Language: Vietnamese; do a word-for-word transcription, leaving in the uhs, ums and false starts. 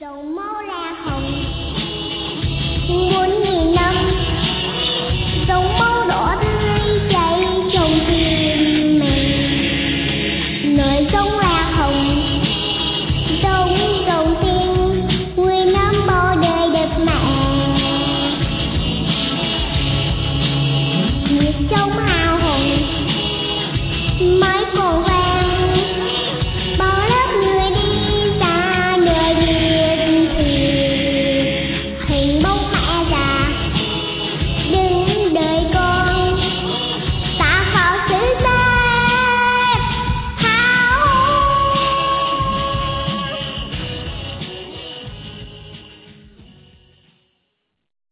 Dòng máu là hồng muôn nghìn năm, dòng máu đỏ tươi chảy trong tim mình. Nơi sông là hồng, dòng